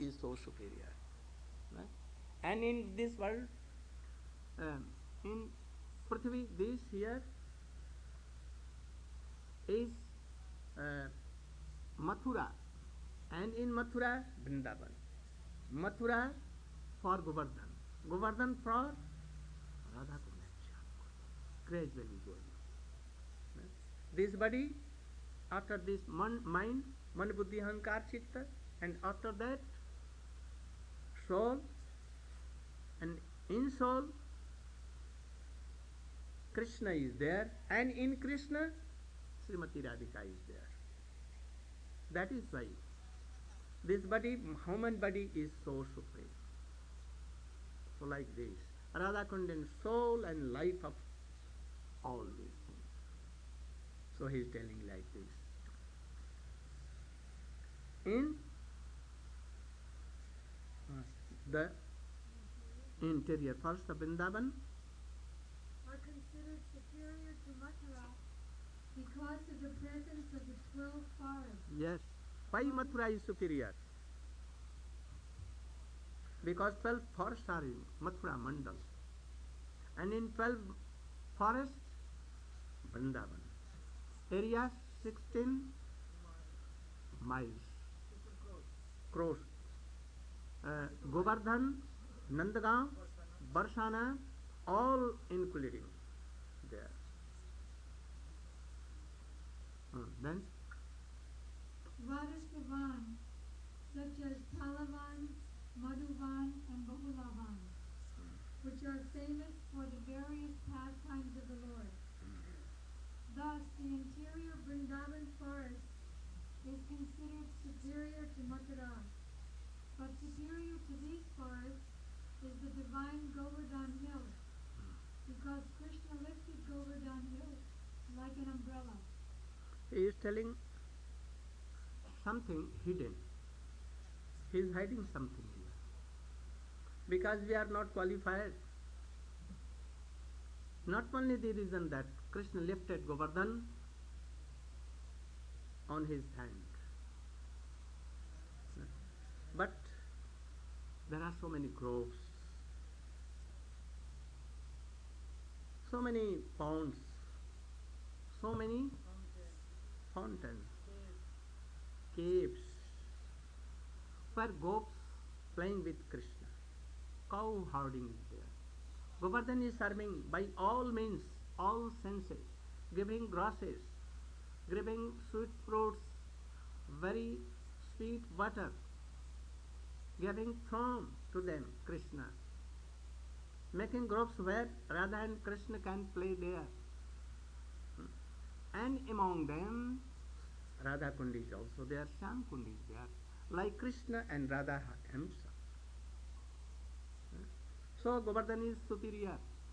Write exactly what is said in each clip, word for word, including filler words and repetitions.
is so superior. Right? And in this world, um, in Prithvi, this here is uh, Mathura, and in Mathura, Vrindavan. Mathura for Govardhan, Govardhan for Radha Kunda, gradually going. Right? This body, after this man, mind, man, buddhi, hankar, chitta, and after that, soul, and in soul, Krishna is there, and in Krishna, Srimati Radhika is there. That is why this body, human body, is so supreme. So like this, Radha Kundan, soul and life of all these things. So he is telling like this. In uh, the interior, first the Vrindavan are considered superior to Mathura because of the presence of the twelve forests. Yes. Why Mathura is superior? Because twelve forests are in Mathura Mandal. And in twelve forests, Vrindavan. Area sixteen miles. Cross. Uh, Govardhan, Nandagaon, Barsana, all including there. Uh, then Rajasthavan, such as Palavan, Madhuvan, and Bahulavan, which are famous for the various pastimes of the Lord. Thus, the interior Vrindavan forest is considered superior to Mathura, but superior to these forests is the divine Govardhan Hill, because Krishna lifted Govardhan Hill like an umbrella. he is telling something hidden. He is hiding something here. Because we are not qualified. Not only the reason that Krishna lifted Govardhan on his hand, but there are so many groves, so many ponds, so many fountains, caves, where gopis playing with Krishna. Cow herding is there. Govardhan is serving by all means, all senses, giving grasses, giving sweet fruits, very sweet water, giving foam to them, Krishna, making groves where Radha and Krishna can play there. And among them, Radha Kund is also there, Shyam Kund is there, like Krishna and Radha himself. So Govardhan is superior.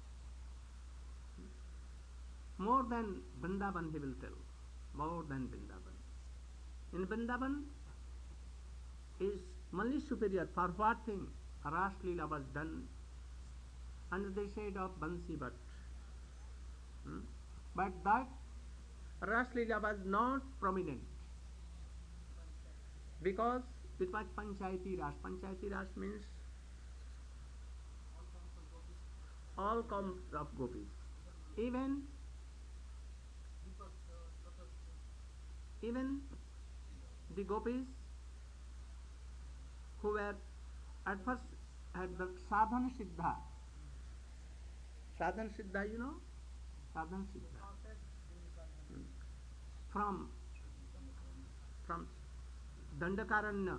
More than Vrindavan, he will tell. More than Vrindavan. In Vrindavan is only superior. For what thing? Ras Leela was done under the shade of Bansi Bhatt. Hmm? But that Ras Leela was not prominent because it was Panchayati Ras. Panchayati Ras means all comes of gopis. Even even the gopis who were at first had the sadhana siddha. Sadhana siddha, you know? Sadhana siddha. Hmm. From from Dandakaranya,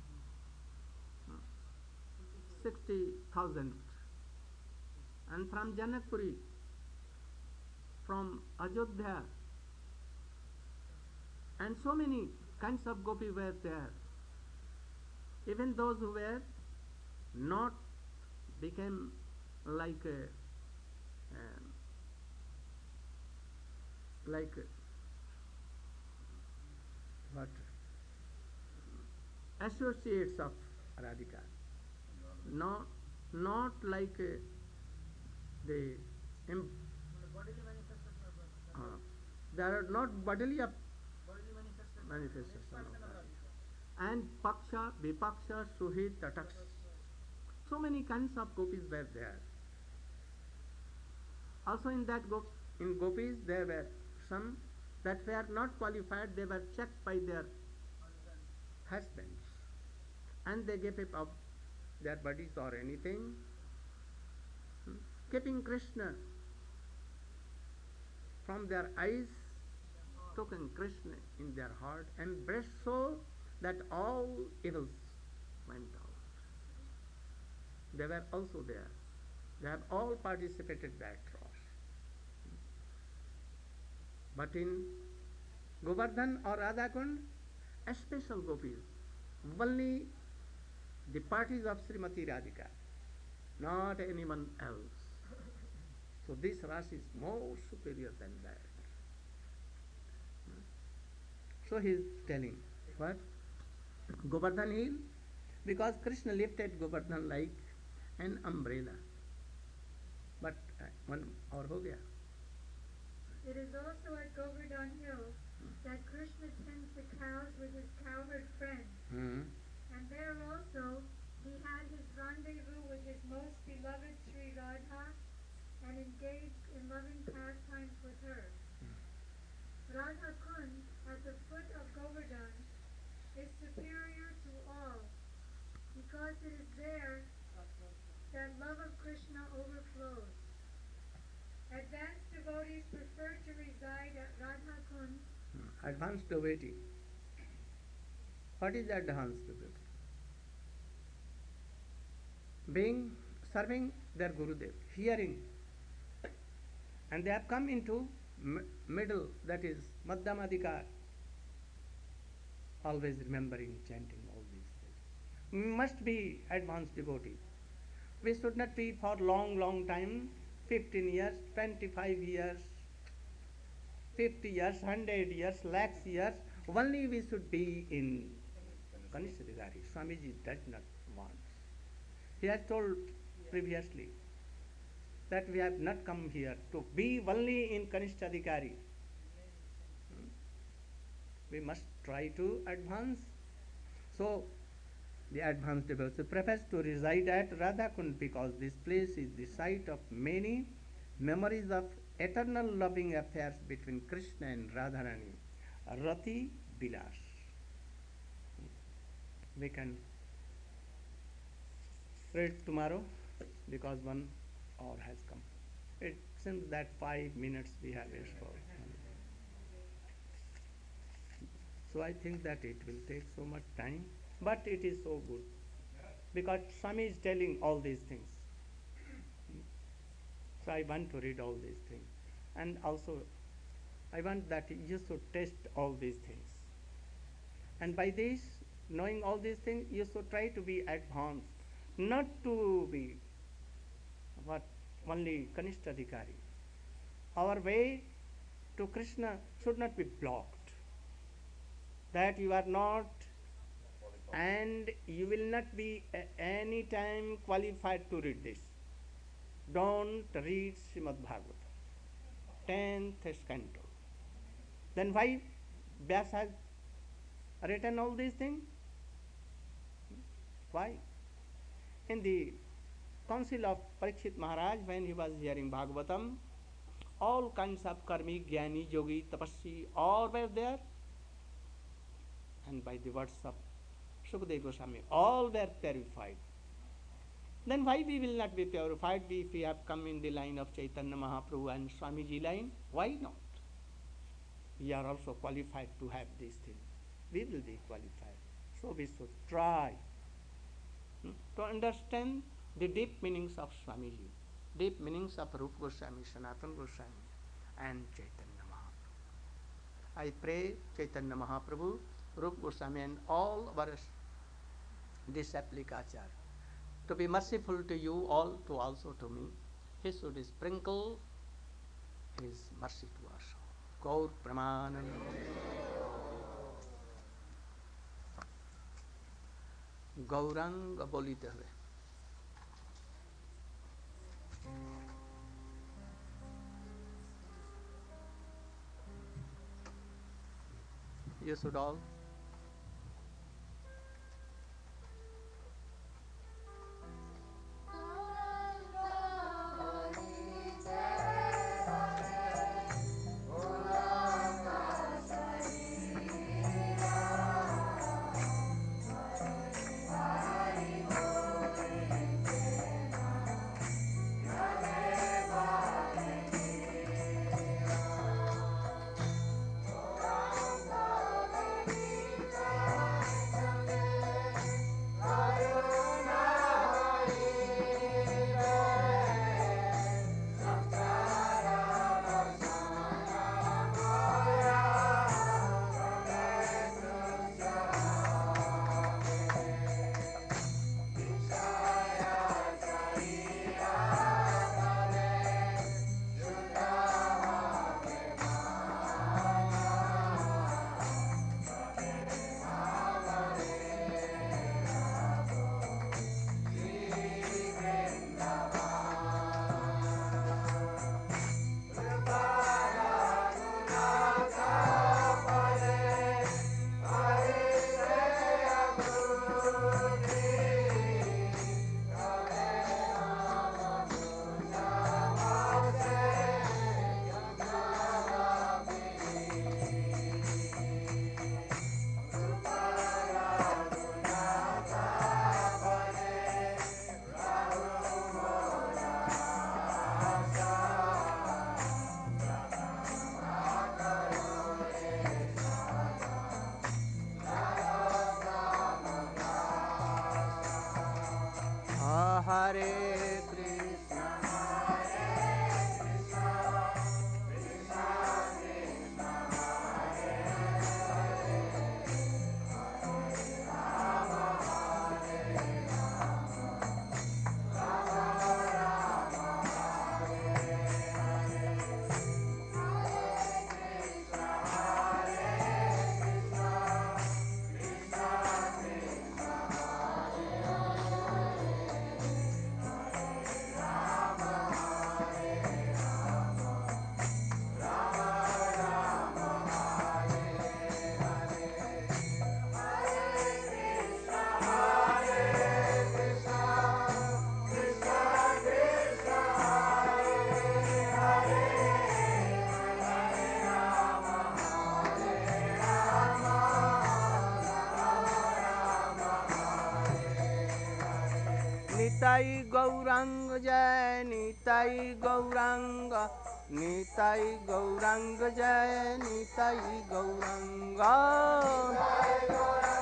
sixty thousand, and from Janakpuri, from Ajodhya, and so many kinds of gopi were there. Even those who were not became like a, um, like a, what associates of Radhika. No, not like uh, the im- uh, they are not bodily up manifestation of Radhika. and Paksha, Vipaksha, Suhit, Tataks. So many kinds of gopis were there. Also in that gop- in gopis there were some that were not qualified, they were checked by their husbands and they gave up their bodies or anything, hmm, keeping Krishna from their eyes, taking Krishna in their heart, embraced so that all evils went out. They were also there. They have all participated that cross. But in Govardhan or Radhakund, a special gopis, only the parties of Srimati Radhika, not anyone else. So this Ras is more superior than that. So he is telling what? Govardhan hill, because Krishna lifted Govardhan like an umbrella. But uh, one hour ho gaya. It is also at Govardhan Hill that Krishna tends the cows with his cowherd friends. Hmm. And there also he had his rendezvous with his most beloved Sri Radha and engaged in loving pastimes with her. Radha Kund at the foot of Govardhan is superior to all because it is there that love of Krishna overflows. Advanced devotees prefer to reside at Radha Kund. Advanced devotee. What is advanced devotee? Being serving their Gurudev, hearing, and they have come into m- middle, that is Madhyamadikar, always remembering, chanting all these things. We must be advanced devotees. We should not be for long, long time, fifteen years, twenty-five years, fifty years, one hundred years, lakhs years. Only we should be in Kanishadhikari. Swamiji does not want. He has told previously that we have not come here to be only in Kanishadhikari. Hmm. We must try to advance. So, the advanced devotees prefer to reside at Radhakund because this place is the site of many memories of eternal loving affairs between Krishna and Radharani. Rati Bilas. We can read tomorrow because one hour has come. It seems that five minutes we have is for. So I think that it will take so much time, but it is so good because Swami is telling all these things. So I want to read all these things, and also I want that you should test all these things. And by this, knowing all these things, you should try to be advanced, not to be what only Kanishtadhikari. Our way to Krishna should not be blocked. That you are not, and you will not be a- any time qualified to read this. Don't read Srimad Bhagavatam, tenth canto. Then why Vyasa has written all these things? Why? In the council of Parikshit Maharaj, when he was hearing Bhagavatam, all kinds of karmi, jnani, yogi, tapasvi, all were there. And by the words of Sukadeva Goswami, all were purified. Then why we will not be purified if we have come in the line of Chaitanya Mahaprabhu and Swamiji line? Why not? We are also qualified to have these things. We will be qualified. So we should try hmm, to understand the deep meanings of Swamiji, deep meanings of Rupa Goswami, Sanatana Goswami, and Chaitanya Mahaprabhu. I pray Chaitanya Mahaprabhu, Rupa Goswami, and all our disciplicachar to be merciful to you all, to also to me. He should sprinkle his mercy to us. Gaur Pramanand. Gauranga বলিতে হবে you should all हरे कृष्ण निताई गौरांग जय निताई गौरांग निताई गौरांग जय निताई गौरांग